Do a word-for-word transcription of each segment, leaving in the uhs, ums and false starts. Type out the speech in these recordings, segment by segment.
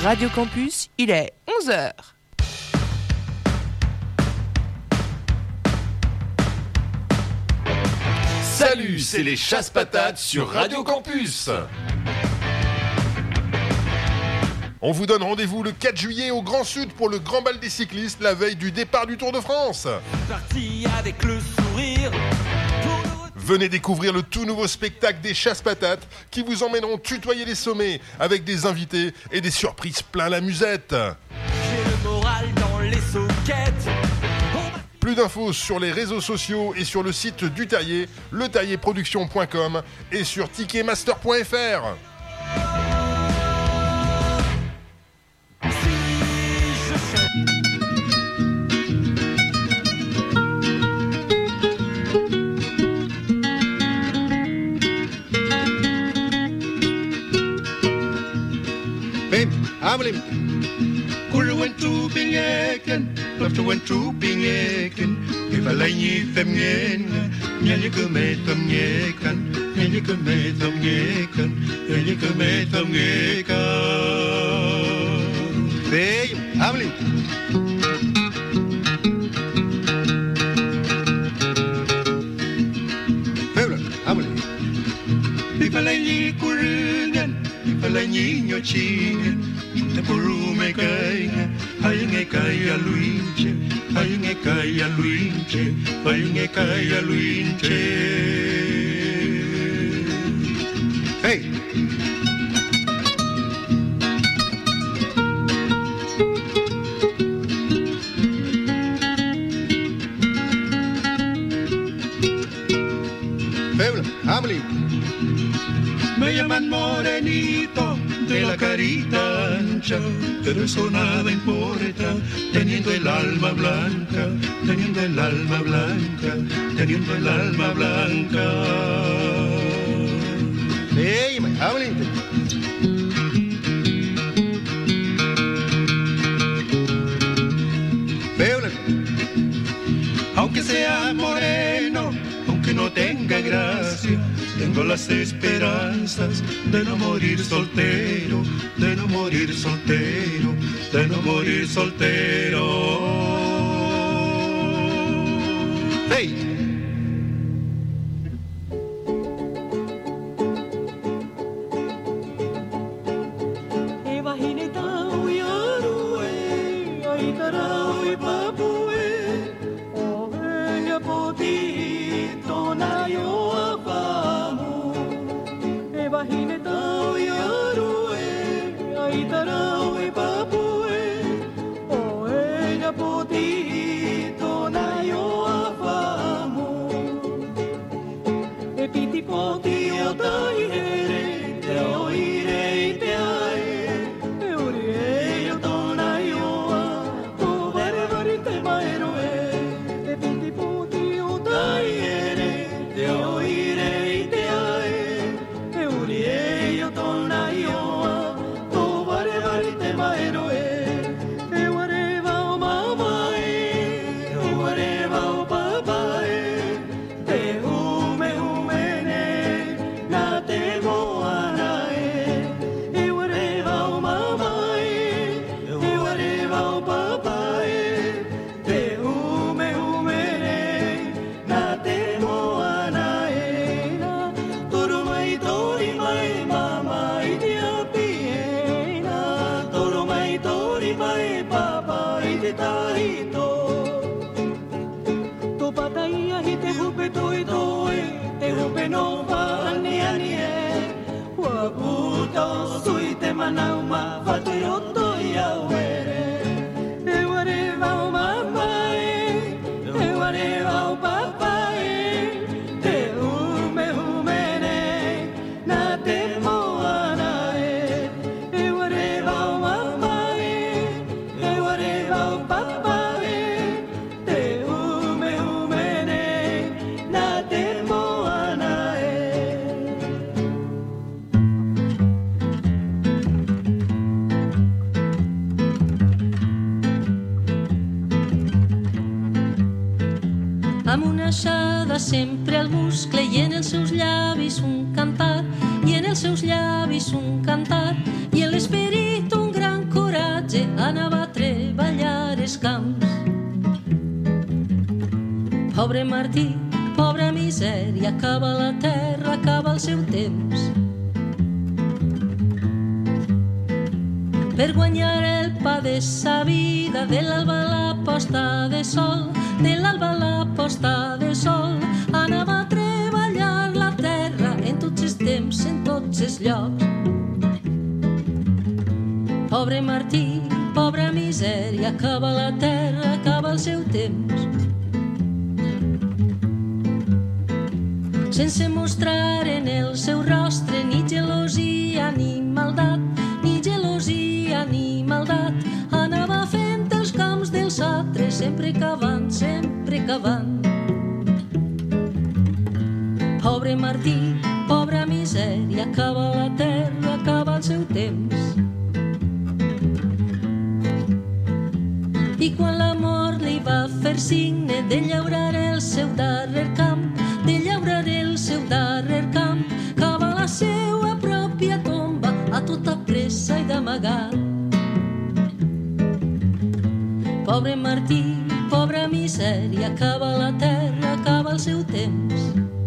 Radio Campus, il est onze heures. Salut, c'est les Chasse-Patates sur Radio Campus. On vous donne rendez-vous le quatre juillet au Grand Sud pour le Grand Bal des cyclistes, la veille du départ du Tour de France. Parti avec le sourire. Venez découvrir le tout nouveau spectacle des Chasse-Patates qui vous emmèneront tutoyer les sommets avec des invités et des surprises plein la musette. J'ai le moral dans les soquettes. Plus d'infos sur les réseaux sociaux et sur le site du Taillé, le taillé production point com et sur ticketmaster point f r. Amelim, Kuru went to Bingeken, love to went to Bingeken. If I lay ye femgen, Nelly come from Yekan, Nelly come from Yekan, Nelly come from Yekan. Hey, Amelim. Fevla, Amelim. If I lay ye Kurungan, if I lay ye Nyochin. Te puru me cainga, ai nge caia luinche, ai nge caia luinche, ai nge caia luinche. Hey! Febra, Amelie. Me llaman morenito de la carita ancha, pero eso nada importa, teniendo el alma blanca, teniendo el alma blanca, teniendo el alma blanca. Hey, my Hamilton. Aunque sea moreno, aunque no tenga gracia, tengo las esperanzas de no morir soltero, de no morir soltero, de no morir soltero. ¡Hey! Sempre al muscle i en els seus llavis un cantar, i en els seus llavis un cantar, i en l'esperit un gran cor. Pobre Martí, pobra misèria, acaba la terra, acaba el seu temps. Per guanyar el pa de sa vida, de l'alba a la posta de sol, de l'alba a la posta de sol, anava a treballar la terra en tots els temps, en tots els llocs. Pobre Martí, pobra misèria, acaba la terra, acaba el seu temps. Sense mostrar en el seu rostre ni gelosia ni maldat, ni gelosia ni maldat, anava fent els camps dels altres, sempre cavant, sempre cavant. Pobre Martí, pobra misèria, acaba la terra, acaba el seu temps. I quan la mort li va fer signe de llaurar el seu darrer camp, de llaurar el seu darrer camp, cava la seua pròpia tomba a tota pressa i d'amagat. Pobre Martí, pobra misèria, acaba la terra, acaba el seu temps.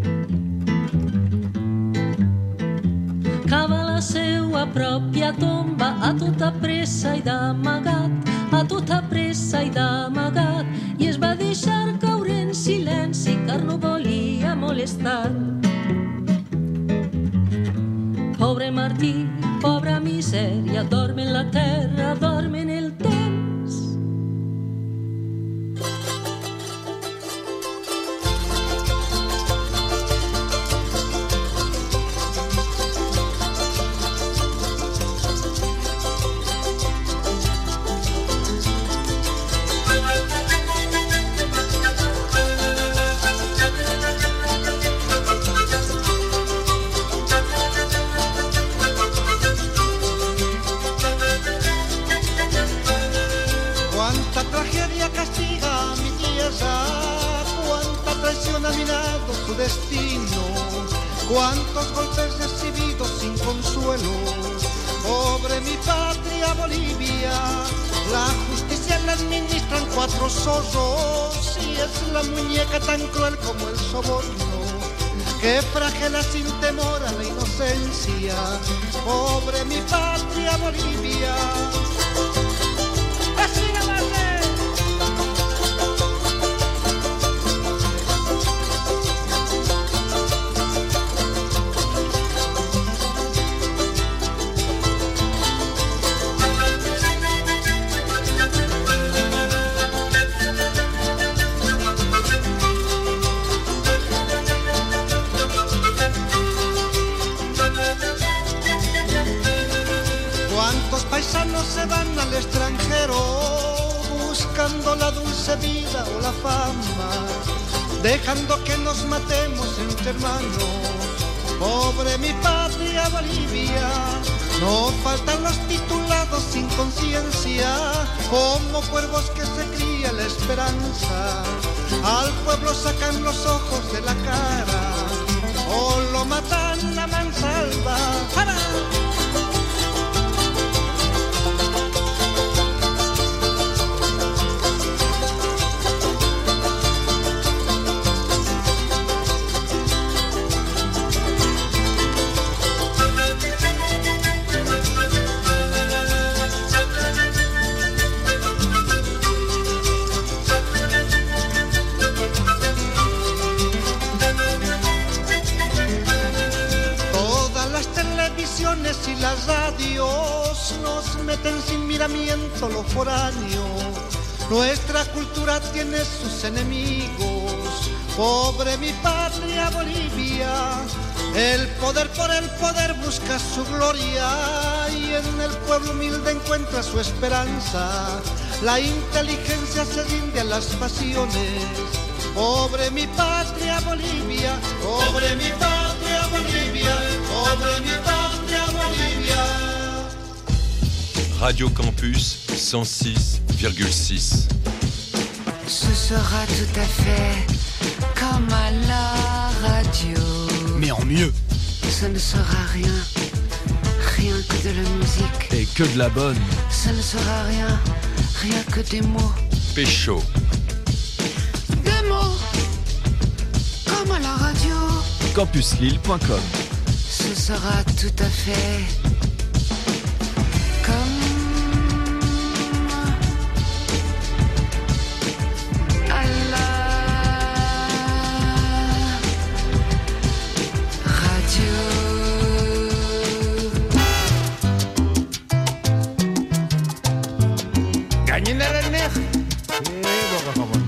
Cava la seua pròpia tomba a tota pressa i d'amagat, a tota pressa i d'amagat, i es va deixar caure en silenci car no volia molestar. Pobre Martí, pobra misèria, dorm en la terra, dorm en el temps. Cuántos golpes recibidos sin consuelo. Pobre mi patria Bolivia, la justicia la administran cuatro zorros, y es la muñeca tan cruel como el soborno, que flagela sin temor a la inocencia. Pobre mi patria Bolivia. Paisanos se van al extranjero buscando la dulce vida o la fama, dejando que nos matemos entre hermanos. Pobre mi patria Bolivia, no faltan los titulados sin conciencia, como cuervos que se cría la esperanza. Al pueblo sacan los ojos de la cara o lo matan a mansalva. ¡Para! Y las radios nos meten sin miramiento lo foráneo. Nuestra cultura tiene sus enemigos. Pobre mi patria Bolivia, el poder por el poder busca su gloria, y en el pueblo humilde encuentra su esperanza. La inteligencia se rinde a las pasiones. Pobre mi patria Bolivia, pobre mi patria Bolivia, pobre mi patria Bolivia. Radio Campus cent six virgule six. Ce sera tout à fait comme à la radio. Mais en mieux. Ce ne sera rien, rien que de la musique. Et que de la bonne. Ce ne sera rien, rien que des mots. Pécho. Des mots campus lille point com. Ce sera tout à fait comme à la radio. Gagné na rin eh. Eh, baka ka mo.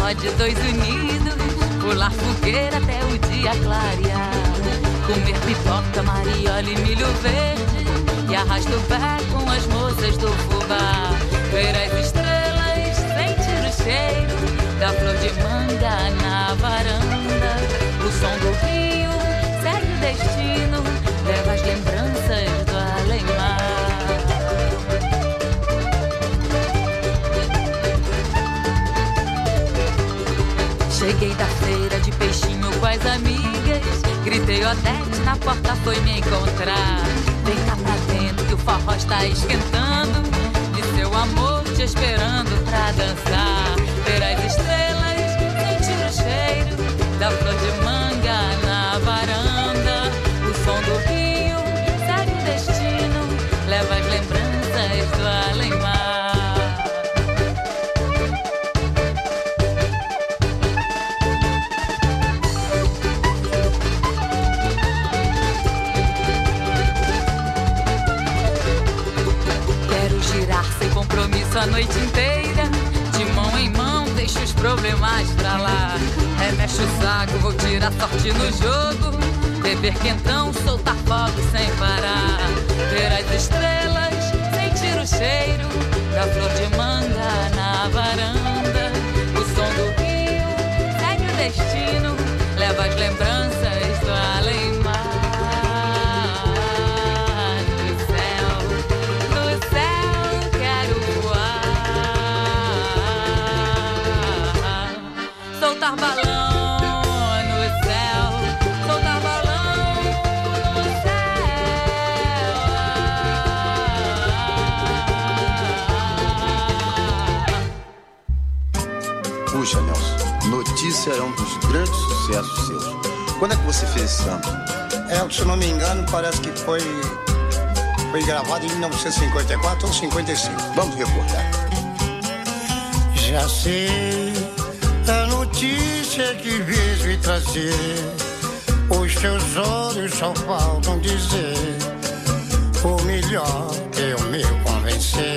só de dois unidos, pular fogueira até o dia clarear, comer pipoca, mariola e milho verde, e arrasta o pé com as moças do fubá, ver as estrelas, sentir o cheiro da flor de manga na varanda, o som do rio segue o destino, leva as lembranças do além-mar. Cheguei da feira de peixinho com as amigas, gritei Odete, na porta foi me encontrar. Vem cá pra dentro que o forró está esquentando, e seu amor te esperando pra dançar. Ver as estrelas, sentir o cheiro da flor de manga na varanda, o som do rio segue o destino, leva as lembranças do além-mar. A noite inteira, de mão em mão, deixa os problemas pra lá. Remexe o saco, vou tirar sorte no jogo, beber quentão, soltar fogo sem parar. Ver as estrelas, sentir o cheiro da flor de manga na varanda, o som do rio segue o destino, leva as lembranças do além-mar. Soltar balão no céu, soltar balão no céu. Puxa, Nelson, Notícia é um dos grandes sucessos seus. Quando é que você fez esse samba? É, se não me engano, parece que foi, foi gravado em mil novecentos e cinquenta e quatro ou cinquenta e cinco. Vamos recordar. Já sei a notícia que vejo me trazer, os teus olhos só faltam dizer o melhor eu me convencer.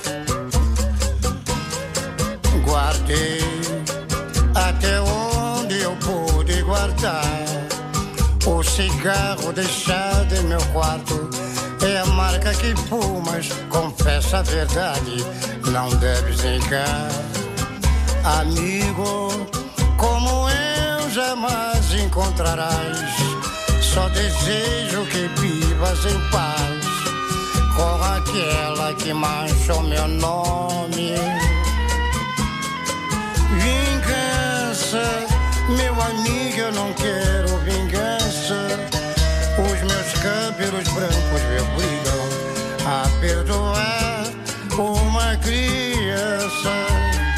Guardei até onde eu pude guardar o cigarro deixado em meu quarto. É a marca que fumas, confessa a verdade, não deves negar. Amigo, como eu jamais encontrarás. Só desejo que vivas em paz com aquela que manchou meu nome. Vingança, meu amigo, eu não quero vingança. Os meus cabelos brancos me obrigam a perdoar uma criança.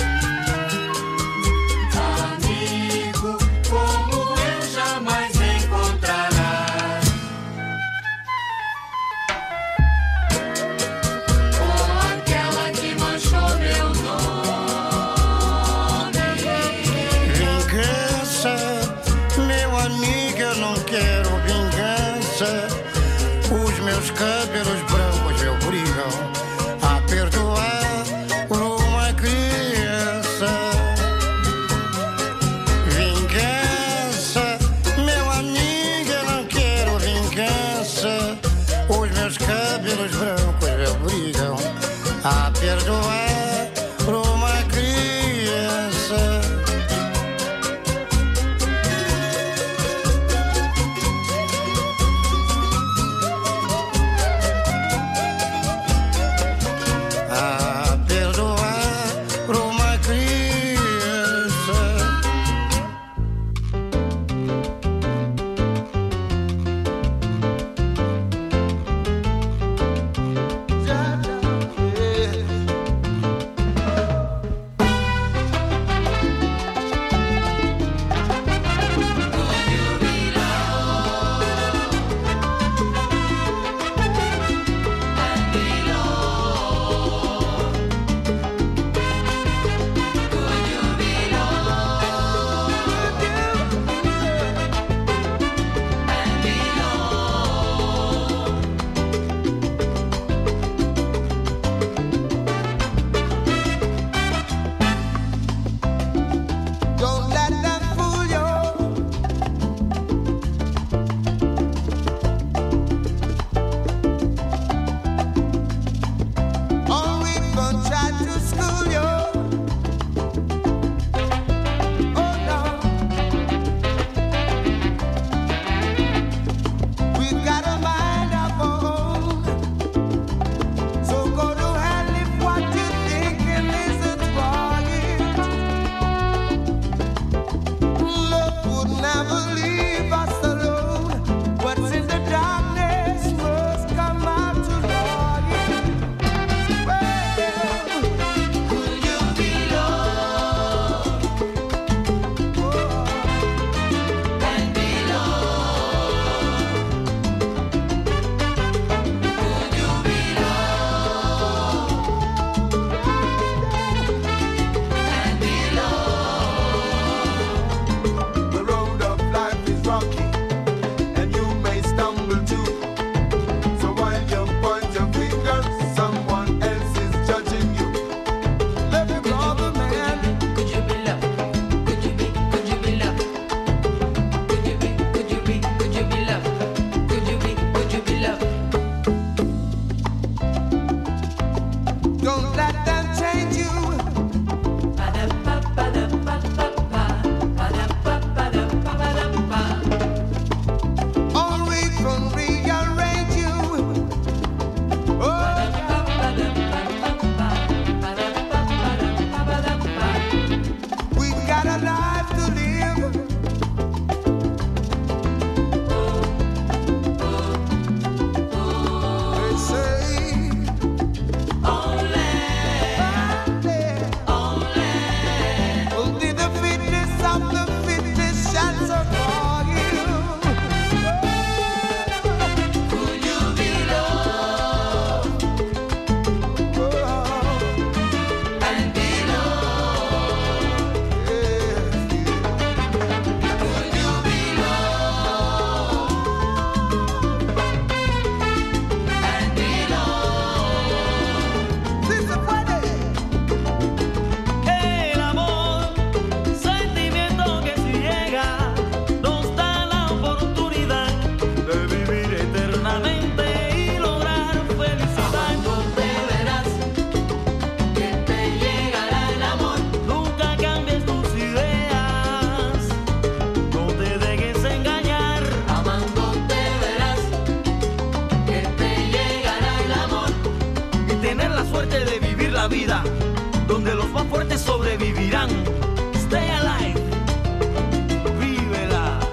Cabelos brancos me obrigam a perdoar uma criança. Vingança, meu amigo, eu não quero vingança. Os meus cabelos brancos me obrigam a perdoar uma criança. vida donde los más fuertes sobrevivirán. Stay alive, vívela.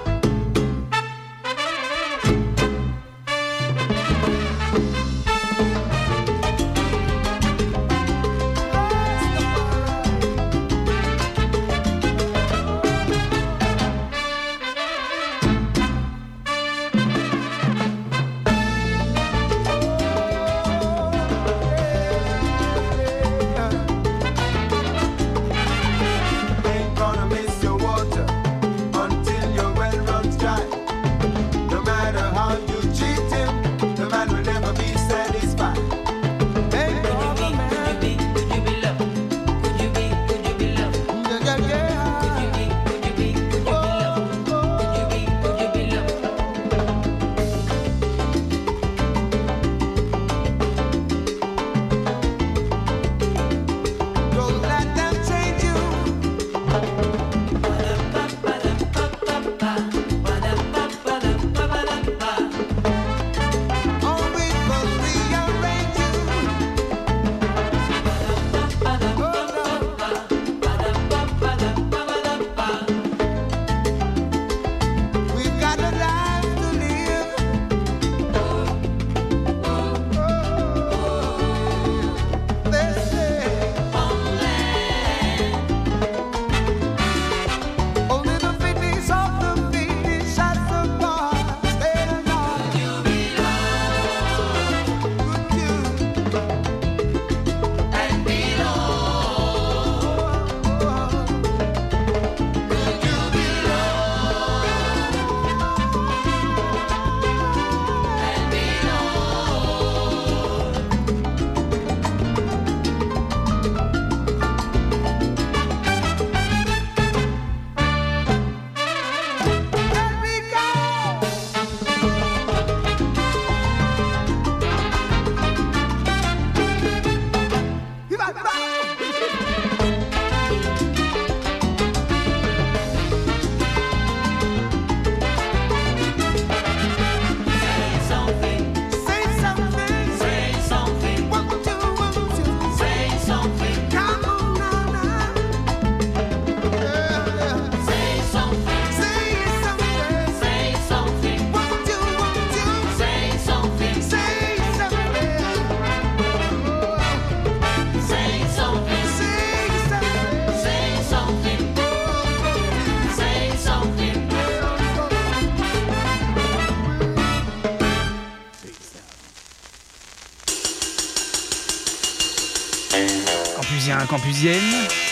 Campusiens, campusiennes,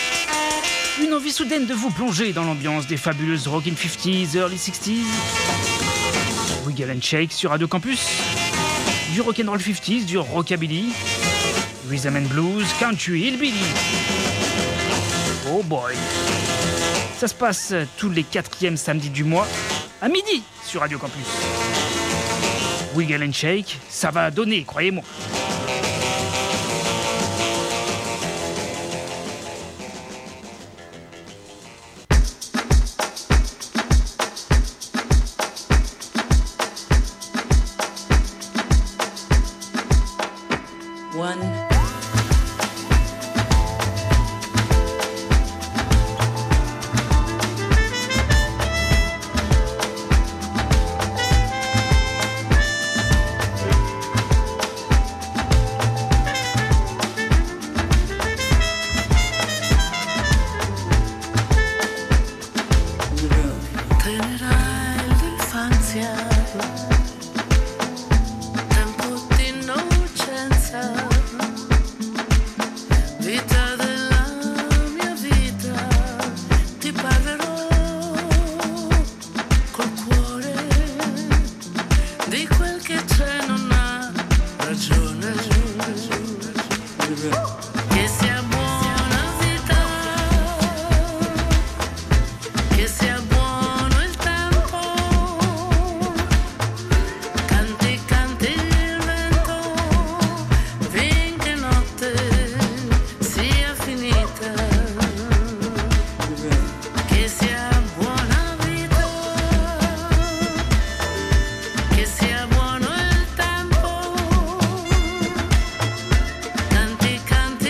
une envie soudaine de vous plonger dans l'ambiance des fabuleuses Rockin' fifties, Early sixties. Wiggle and Shake sur Radio Campus, du rock'n'roll fifties, du rockabilly, rhythm and blues, country, hillbilly. Oh boy. Ça se passe tous les quatrièmes samedis du mois, à midi sur Radio Campus. Wiggle and Shake, ça va donner, croyez-moi. Canti, canti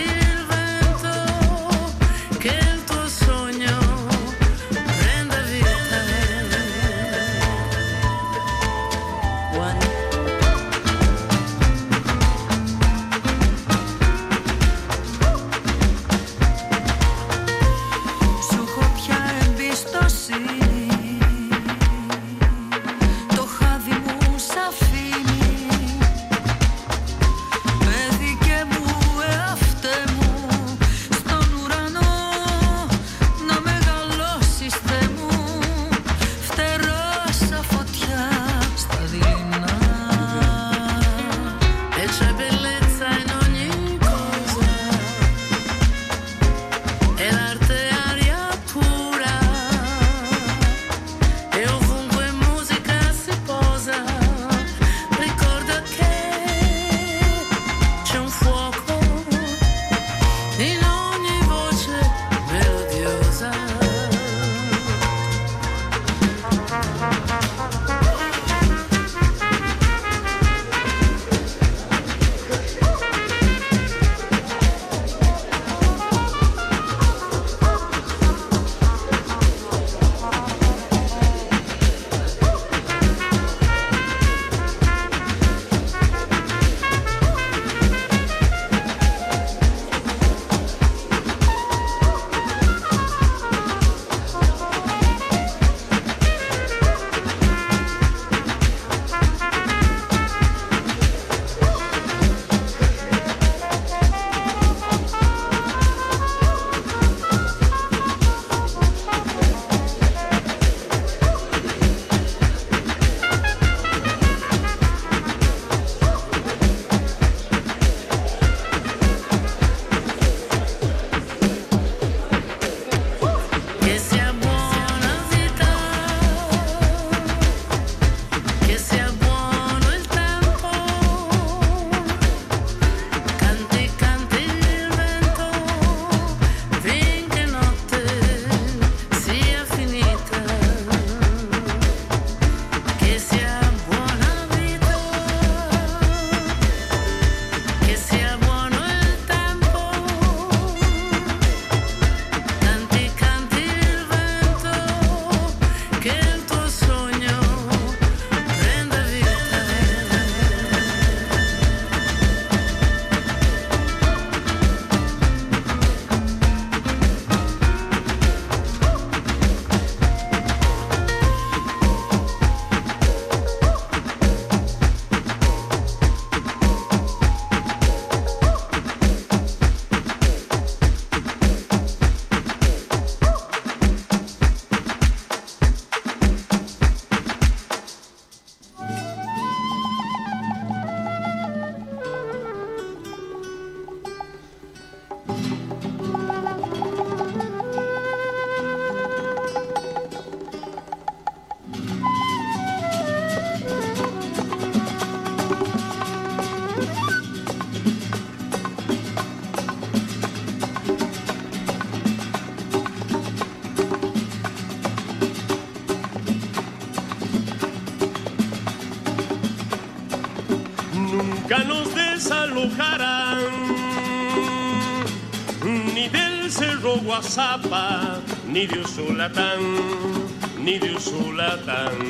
nunca nos desalojarán, ni del Cerro Guazapa, ni de Usulatán, ni de Usulatán.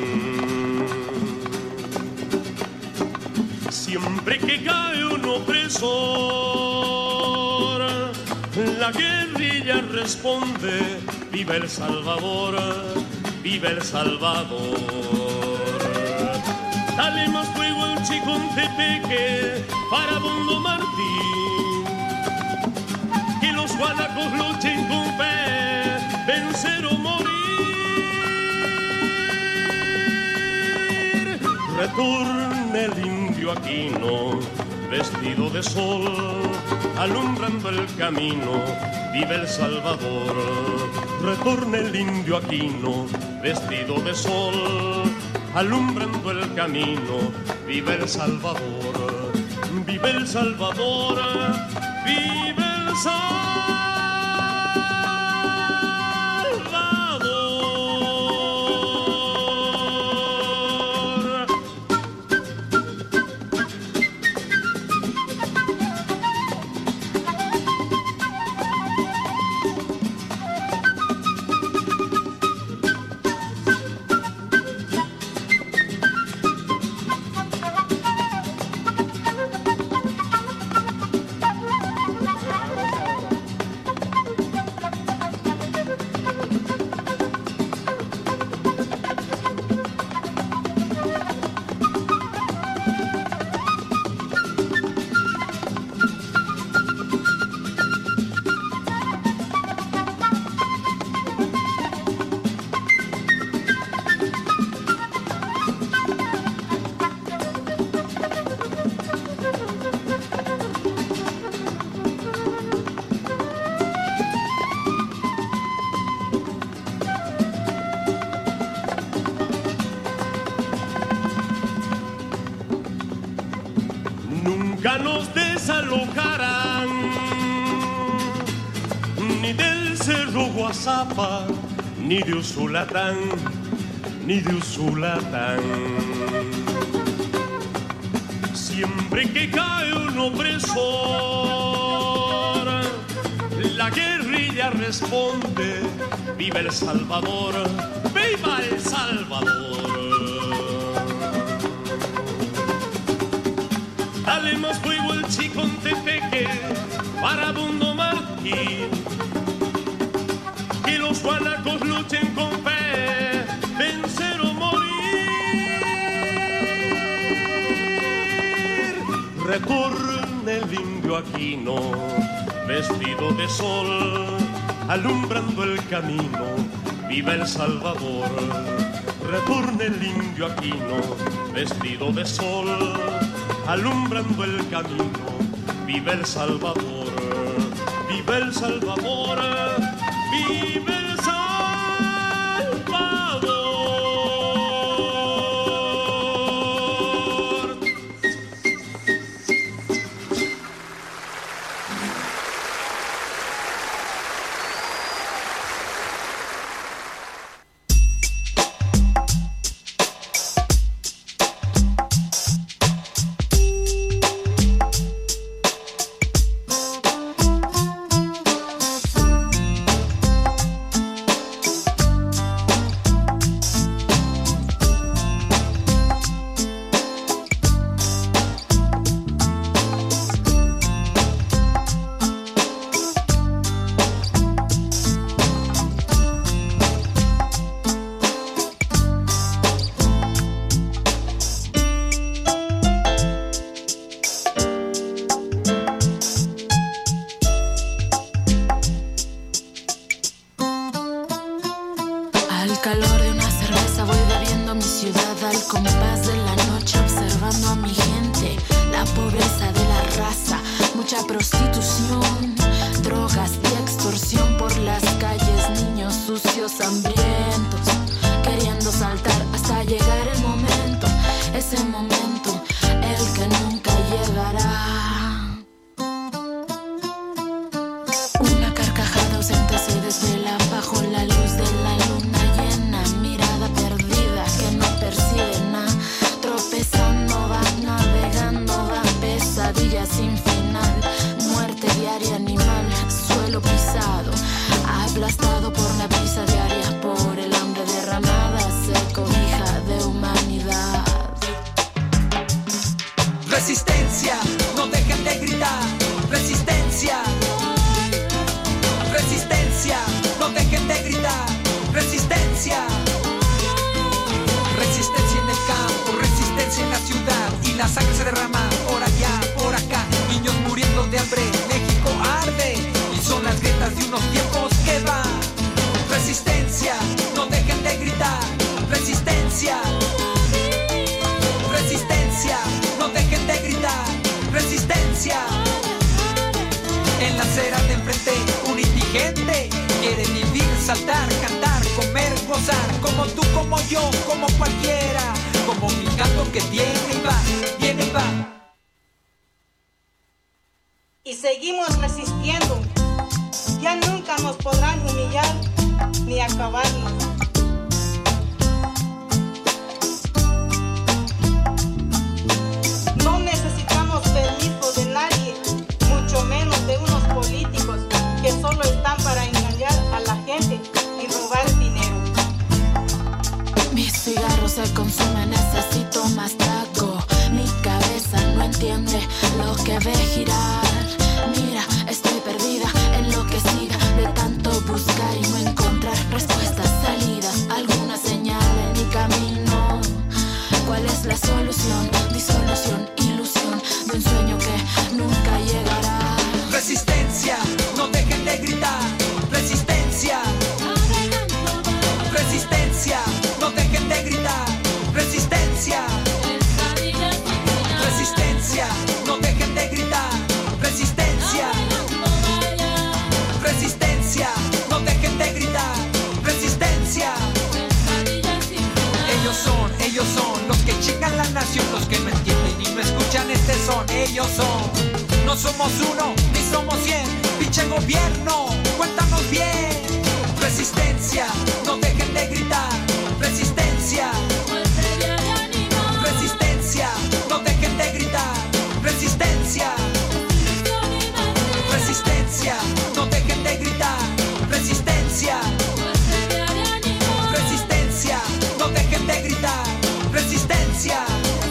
Siempre que cae un opresor, la guerrilla responde: viva El Salvador, viva El Salvador. Dale más fuego al Chicontepeque, Farabundo Martín, que los guanacos luchen con fe, vencer o morir. Retorne el indio Aquino, vestido de sol, alumbrando el camino, vive El Salvador. Retorne el indio Aquino, vestido de sol, alumbrando el camino, vive El Salvador. Vive El Salvador, vive El Salvador. Nos desalojarán, ni del Cerro Guazapa, ni de Usulatán, ni de Usulatán. Siempre que cae un opresor, la guerrilla responde: viva El Salvador, viva El Salvador. Dale más fuego el Chicontepeque, Farabundo Martín, que los guanacos luchen con fe, vencer o morir. Retorne el indio Aquino, vestido de sol, alumbrando el camino, viva El Salvador. Retorne el indio Aquino, vestido de sol, alumbrando el camino, vive El Salvador, vive El Salvador, vive El Salvador. Tropezando va, navegando va. Resistencia, no dejen de gritar. Resistencia, resistencia, no dejen de gritar. Resistencia, resistencia en el campo, resistencia en la ciudad. Y la sangre se derrama por allá, por acá. Niños muriendo de hambre, México arde. Y son las grietas de unos tiempos que van. Resistencia, no dejen de gritar. Resistencia, resistencia, no dejen de gritar. Resistencia. En la acera de enfrente, un indigente quiere vivir, saltar, cantar, comer, gozar. Como tú, como yo, como cualquiera. Como mi gato que viene y va, viene y va. Y seguimos resistiendo. Ya nunca nos podrán humillar ni acabarnos. No necesitamos permiso de nadie, mucho menos de unos políticos que solo están para engañar a la gente y robar dinero. Mis cigarros se consumen, necesito más taco. Mi cabeza no entiende lo que ve girar. Mira, estoy perdida, enloquecida de tanto buscar y no encontrar respuestas, salidas, alguna señal en mi camino. ¿Cuál es la solución? Disolución, ilusión de un sueño que nunca llegará. Resistencia, no dejen de gritar. Resistencia, resistencia, no dejen de gritar. Resistencia, resistencia, no dejen de gritar. Resistencia, resistencia, no dejen de gritar. Resistencia. Ellos son, ellos son los que chingan la nación, los que no entienden y no escuchan este son. Ellos son, no somos uno, ni somos cien. Pinche gobierno, cuéntanos bien. Resistencia, no dejen de gritar. Resistencia, resistencia, no dejen de gritar. Resistencia, resistencia, no dejen de gritar. Resistencia, resistencia, no dejen de gritar. Resistencia.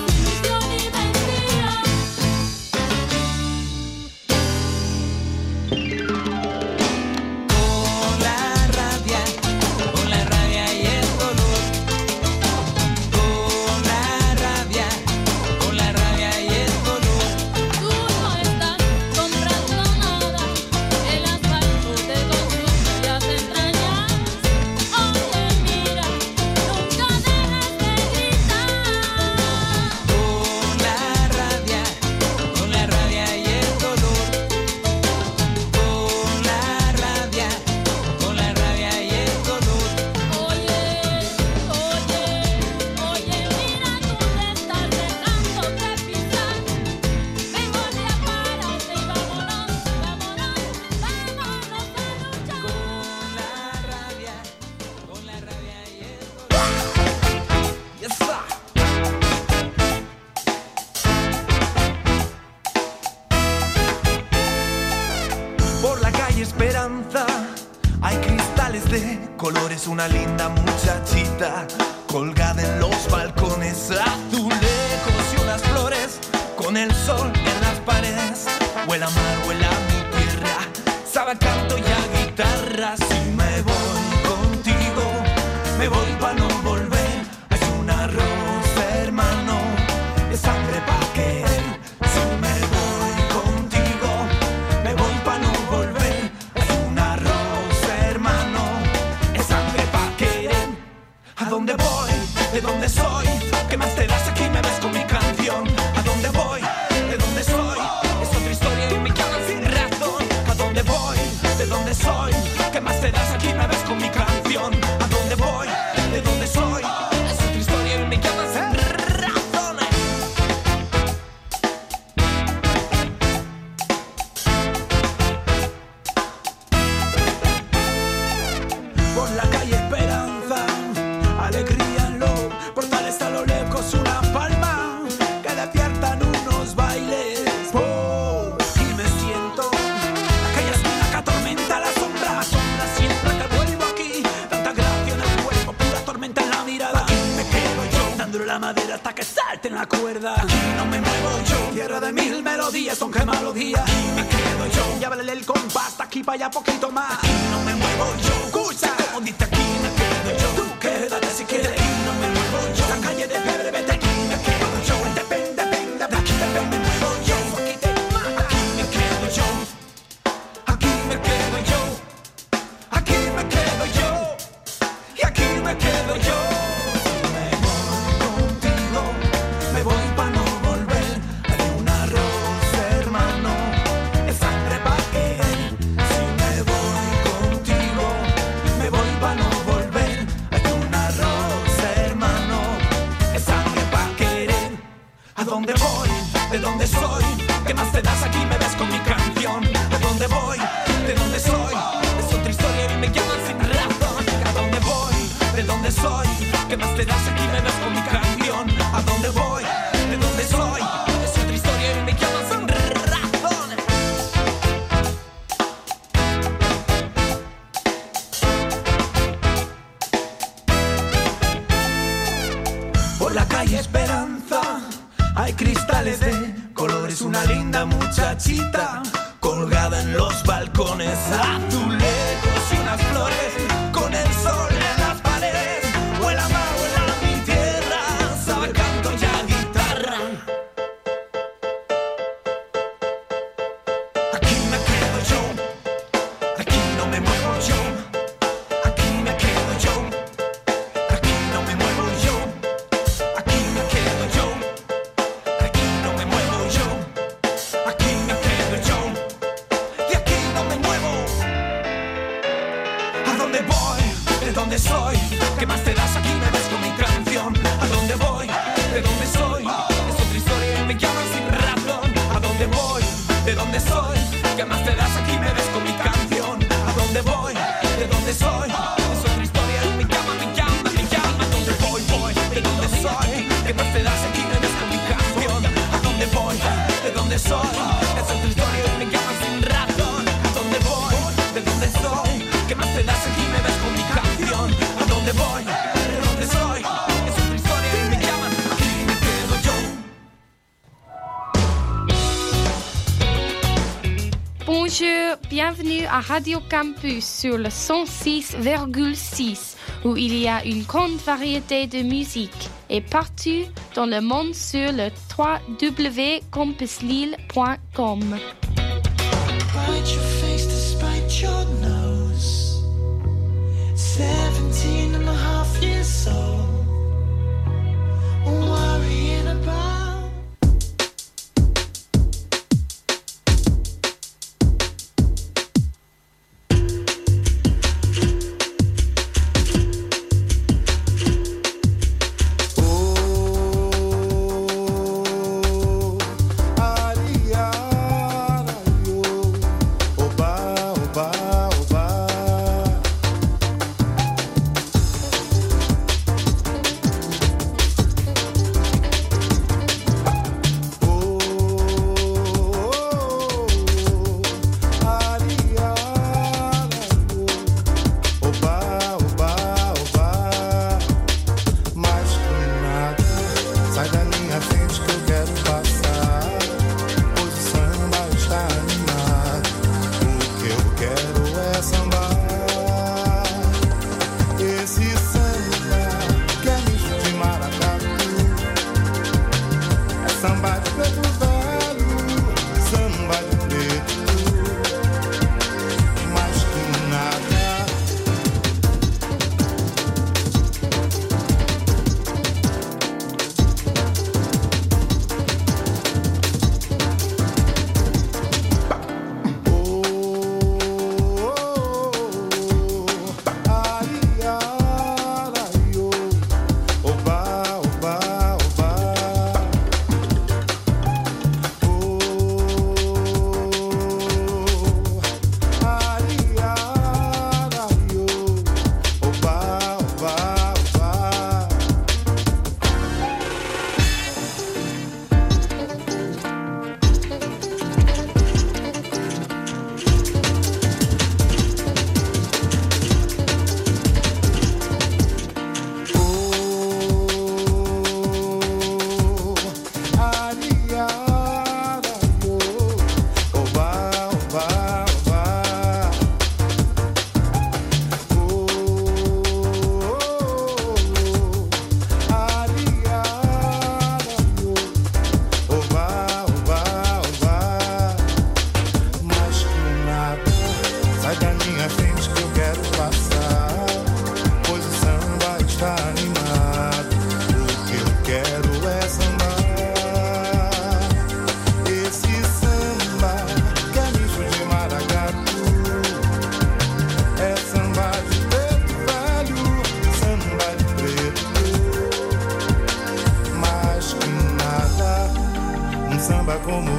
Una linda muchachita colgada en los balcones, azulejos y unas flores con el sol en las paredes. Huela mar, huela mi tierra, sabe a canto y a guitarra. Si me voy contigo, me voy pa' no volver. Hay un arroz, hermano, es sangre pa' querer. Si me voy contigo, me voy pa' no volver. Hay un arroz, hermano, ¿a dónde voy? ¿De dónde soy? ¿Qué más te das? Aquí me ves con mi canción. ¿A dónde voy? ¿De dónde soy? Es otra historia y me llaman sin razón. ¿A dónde voy? ¿De dónde soy? ¿Qué más te das? Aquí me ves con mi canción. ¿A dónde voy? ¿De dónde mil melodías, son que melodías. Aquí me quedo yo. Ya vale el compás, aquí para allá poquito más. Aquí no me muevo yo. Escucha, como dice aquí me quedo yo. Tú quédate si quieres. Aquí no me muevo yo. La calle de Pedro, vete. Aquí me quedo yo. Depende, depende, de aquí depende, me muevo yo. Aquí te mata. Aquí me quedo yo. Aquí me quedo yo. Aquí me quedo yo. Y aquí me quedo yo. Me voy contigo. Me voy pa' no volver. Hay un arroz, hermano. Es sangre pa' querer. Si me voy contigo, me voy pa' no volver. Hay un arroz, hermano. Es sangre pa' querer. ¿A dónde voy? ¿De dónde soy? ¿Qué más te das? Aquí me ves con mi canción. ¿A dónde voy? ¿De dónde soy? Es otra historia y me llaman sin razón. ¿A dónde voy? ¿De dónde soy? ¿Qué más te das? Aquí me ves con mi canción. ¿A dónde voy? ¿De dónde soy? Es otra historia y me llaman sin razón. Por la calle Esperanza hay cristales de colores, una linda muchachita colgada en los balcones, azulejos y unas flores con el sol en las paredes. Vuela más, vuela mi tierra, sabe canto y a guitarra. Aquí me quedo yo, aquí no me muevo yo. Aquí me quedo yo, aquí no me muevo yo. Aquí me quedo yo, aquí no me muevo yo. Aquí me quedo yo, y aquí no me muevo. ¿A dónde voy? ¿De dónde soy? ¿Qué más te das? Aquí me ves con mi canción. ¿A dónde voy? ¿De dónde soy? Es otra historia y me llaman sin razón. ¿A dónde voy? ¿De dónde soy? ¿Qué más te das? Aquí me ves con mi canción. ¿A dónde voy? ¿De dónde soy? Es otra historia y me llaman, me llaman, me llaman. ¿A dónde voy? Voy. ¿De dónde soy? ¿Qué más te das? Aquí me ves con mi canción. ¿A dónde voy? ¿De dónde soy? Es otra historia y me llaman sin razón. ¿A dónde voy? ¿De dónde soy? ¿Qué más te das? Aquí me ves con mi canción. ¿A dónde voy? ¿De dónde soy? Es otra historia y me llaman. Aquí me quedo yo. Bonjour, bienvenue à Radio Campus sur le cent six virgule six où il y a une grande variété de musique et partout dans le monde sur le w w w point campus lille point com. Bite your face despite your nose. Seventeen and a half years old. Worrying about.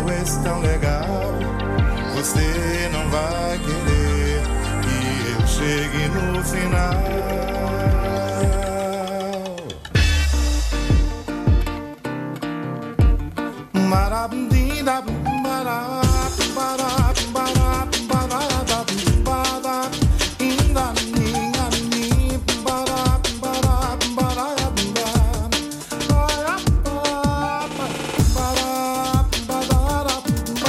és tão legal. Você não vai querer que eu chegue no final. Marabindinda, marab, marab, marab, marab, marab, inda, ninga, ni, marab, marab, marab, marab, marab, marab, marab,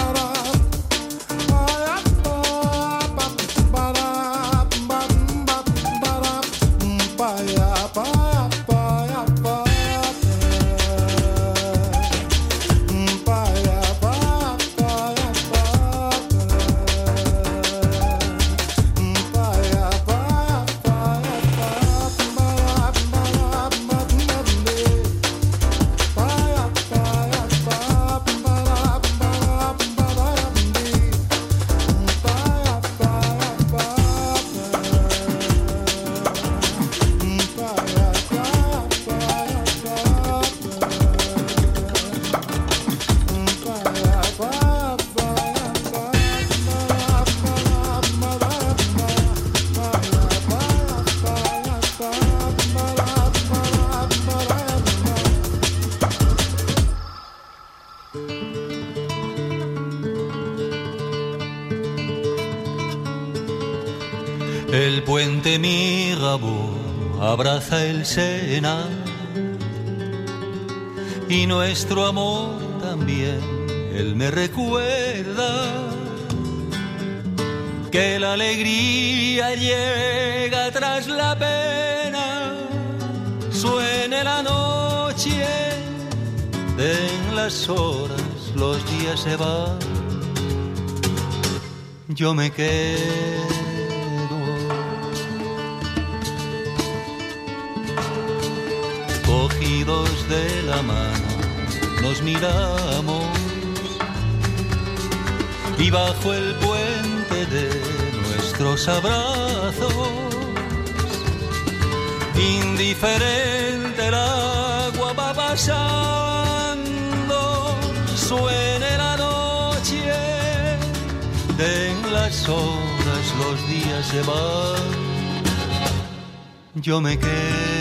El puente Mirabeau abraza el Sena y nuestro amor también, él me recuerda que la alegría llega tras la pena, suene la noche, en las horas los días se van, yo me quedo. Cogidos de la mano nos miramos y bajo el puente de nuestros abrazos, indiferente el agua va pasando, suene la noche, en las horas los días se van, yo me quedo.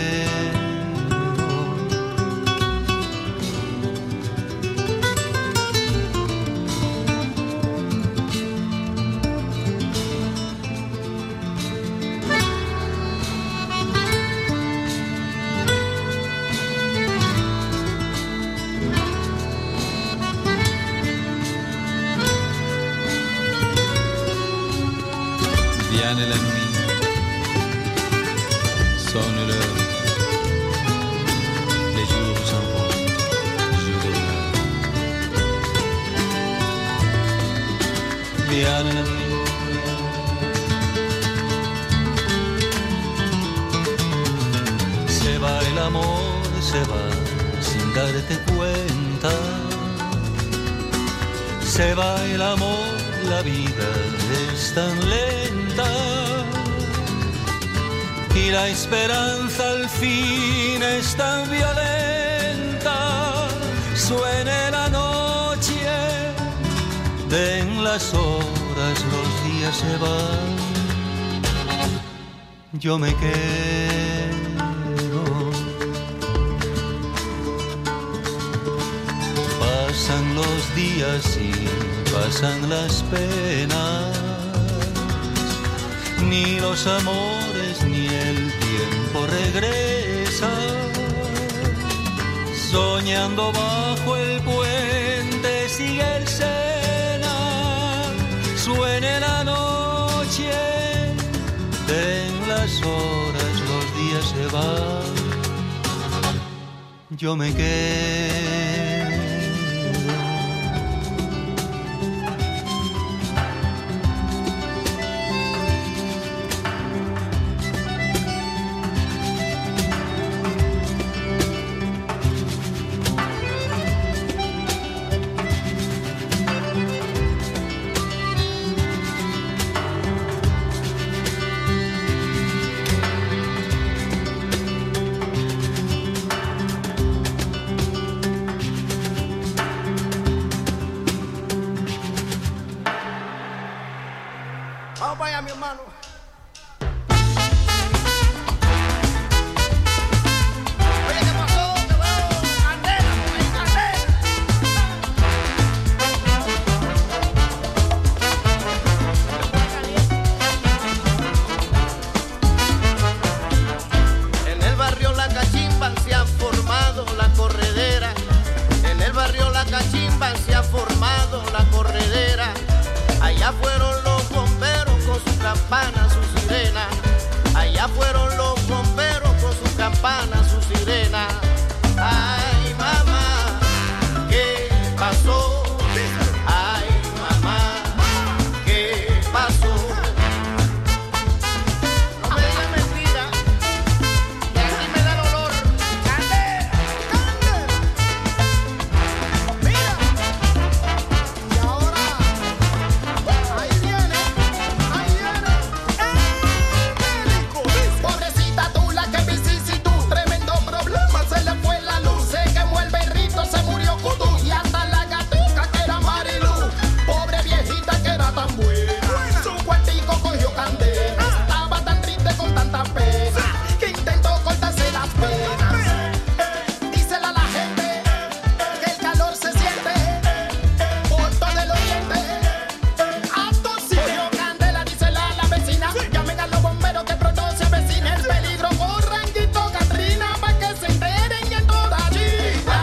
Viene la nuit, sonne l'heure, les jours s'en vont, je regarde. Viene la nuit, se va el amor, se va sin darte cuenta, se va el amor, la vida es tan lenta y la esperanza al fin es tan violenta. Suene la noche, en las horas los días se van, yo me quedo. Pasan los días y pasan las penas, ni los amores ni el tiempo regresa, soñando bajo el puente sigue el Sena, suene la noche, en las horas los días se van, yo me quedo. Vamos para allá, mi hermano. Oye, ¿qué pasó? Te veo candela, por ahí, candela. En el barrio La Cachimba se ha formado la corredera. En el barrio La Cachimba se ha formado la corredera. Allá fueron los bomberos con sus campanas, sus sirenas. Allá fueron los bomberos con sus campanas, sus sirenas. Ay, mamá, ¿qué pasó? Ay, mamá, ¿qué pasó? No me digas mentira, que así me da el olor. ¡Candela! ¡Candela! Mira, y ahora ahí viene, ahí viene el médico. Pobrecita tú, la que vicisitud, tremendo problema, se le fue la luz, se quemó el berrito, se murió Cudú y hasta la gatuca que era Marilú. Pobre viejita que era tan buena, su cuartico cogió candela, estaba tan triste con tanta pena que intentó cortarse las penas. Dísele a la gente que el calor se siente por todo el oriente. Hasta si cogió candela, dísele a la vecina, llamen a los bomberos que pronto se avecina el peligro. Corran, Quito, Catrina, pa' que se enteren en toda China.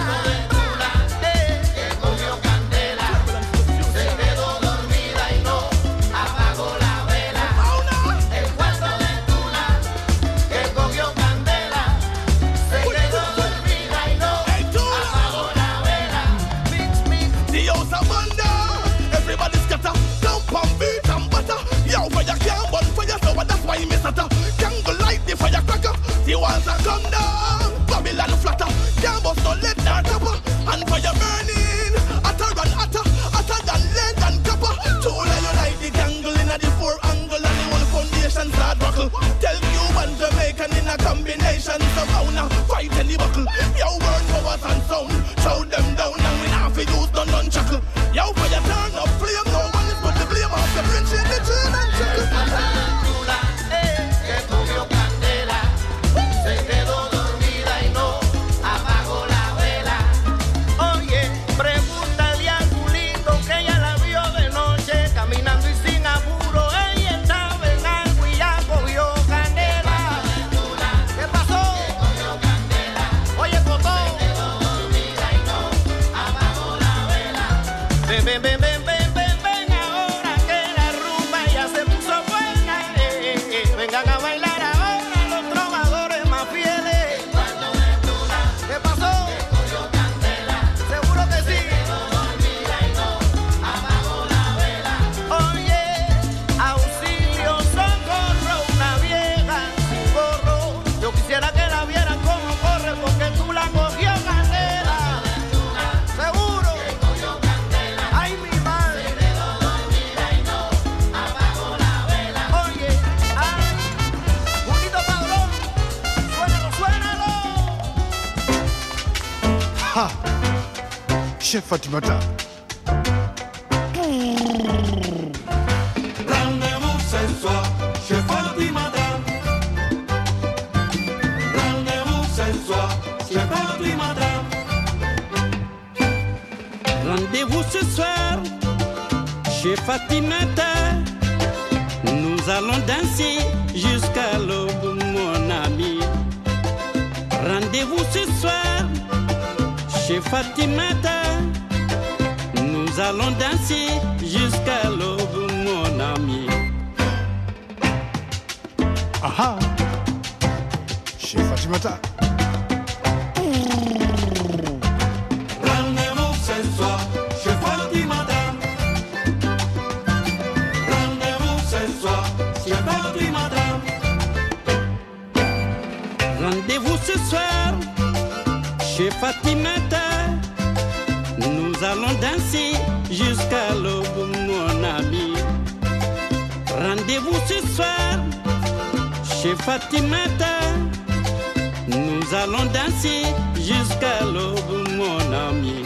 Que cogió candela, se quedó dormida y no apagó la vela. El cuarto de Tula, que cogió candela, se quedó dormida y no apagó la vela. Mix, mix. The house of wonder, everybody scatter, jump and beat and butter. Yo, fire can't burn fire, so that's why me stutter. Can't go light the firecracker, the walls are come down. Babylon flatter, can't bust no lead nor copper. And fire burning, hotter and hotter, hotter than lead and copper. Too late you light the candle in a the four angle and the whole foundation start buckle. Tell Cuban, Jamaican in a combination, so now fight any buckle. Yo, burn powers and sound, throw them down and we not fi use no nunchuckle. Yo, fire turn up flame, no one is put the blame off the brain, shake the chain and chuckle. Tula, eh, que cogió candela, se quedó dormida y no apagó la vela. Oye, pregúntale a tu lindo que ella la vio de noche caminando y sin apuro. Ella estaba en algo y ya cogió candela. ¿Qué pasó? Oye, Cotó. Ven, ven, ven, ven, ven, ven, ven ahora que la rumba ya se puso buena. Eh, eh, eh. Vengan a bailar ahora los trovadores más fieles. ¿Qué pasó? Seguro que sí. Oye, auxilio, socorro, una vieja sin gorro. Yo quisiera que la vieran como corre porque tú la cogió candela. Seguro. Ay, mi madre. Oye, ay, Junito Padrón, suénalo, suénalo. Ha! Chef Fatimata. Rendez-vous ce soir chez Fatimata. Rendez-vous ce soir chez Fatimata. Rendez-vous ce soir chez Fatimata. Nous allons danser jusqu'à l'aube, mon ami. Rendez-vous ce soir chez Fatimata. Nous allons danser jusqu'à l'aube, mon ami. Aha! Chef Fatimata. Rendez-vous ce soir chez Fatimata. Rendez-vous ce soir chez Fatimata. Rendez-vous ce soir chez Fatimata. Nous allons danser jusqu'à l'aube, mon ami. Rendez-vous ce soir chez Fatimata. Nous allons danser jusqu'à l'aube, mon ami.